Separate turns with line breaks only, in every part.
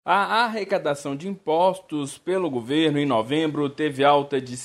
A arrecadação de impostos pelo governo em novembro teve alta de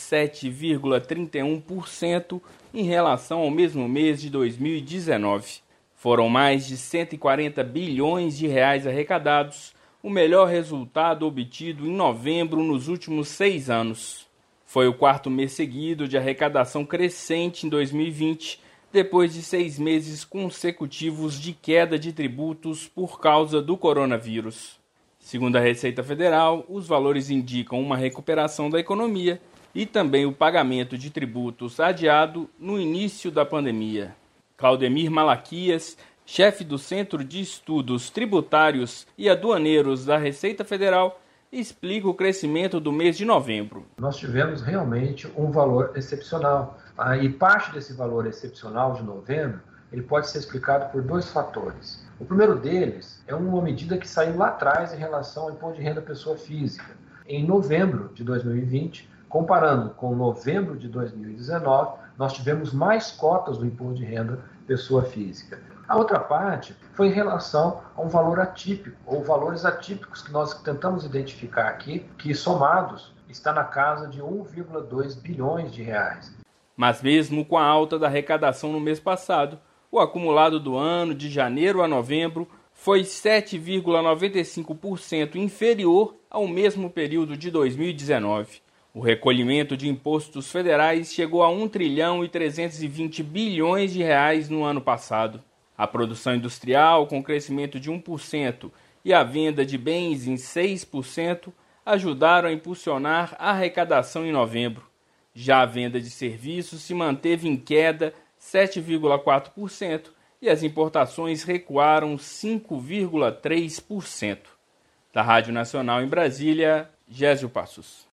7,31% em relação ao mesmo mês de 2019. Foram mais de 140 bilhões de reais arrecadados, o melhor resultado obtido em novembro nos últimos 6 anos. Foi o quarto mês seguido de arrecadação crescente em 2020, depois de 6 meses consecutivos de queda de tributos por causa do coronavírus. Segundo a Receita Federal, os valores indicam uma recuperação da economia e também o pagamento de tributos adiado no início da pandemia. Claudemir Malaquias, chefe do Centro de Estudos Tributários e Aduaneiros da Receita Federal, explica o crescimento do mês de novembro.
Nós tivemos realmente um valor excepcional. E parte desse valor excepcional de novembro, ele pode ser explicado por dois fatores. O primeiro deles é uma medida que saiu lá atrás em relação ao imposto de renda pessoa física. Em novembro de 2020, comparando com novembro de 2019, nós tivemos mais cotas do imposto de renda pessoa física. A outra parte foi em relação a um valor atípico, ou valores atípicos que nós tentamos identificar aqui, que somados está na casa de 1,2 bilhões de reais.
Mas mesmo com a alta da arrecadação no mês passado, o acumulado do ano, de janeiro a novembro, foi 7,95% inferior ao mesmo período de 2019. O recolhimento de impostos federais chegou a 1 trilhão e 320 bilhões de reais no ano passado. A produção industrial, com crescimento de 1%, e a venda de bens em 6%, ajudaram a impulsionar a arrecadação em novembro. Já a venda de serviços se manteve em queda 7,4% e as importações recuaram 5,3%. Da Rádio Nacional em Brasília, Gésio Passos.